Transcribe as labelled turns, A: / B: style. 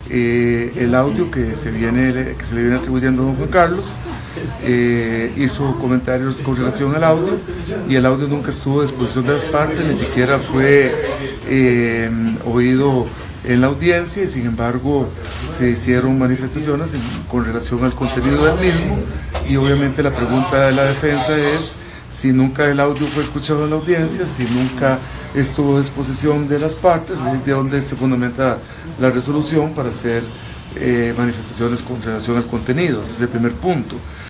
A: el audio que se le viene atribuyendo a don Juan Carlos, hizo comentarios con relación al audio, y el audio nunca estuvo a disposición de las partes, ni siquiera fue oído en la audiencia, y sin embargo se hicieron manifestaciones con relación al contenido del mismo, y obviamente la pregunta de la defensa es si nunca el audio fue escuchado en la audiencia, si nunca estuvo a disposición de las partes, de donde se fundamenta la resolución para hacer manifestaciones con relación al contenido. Ese es el primer punto.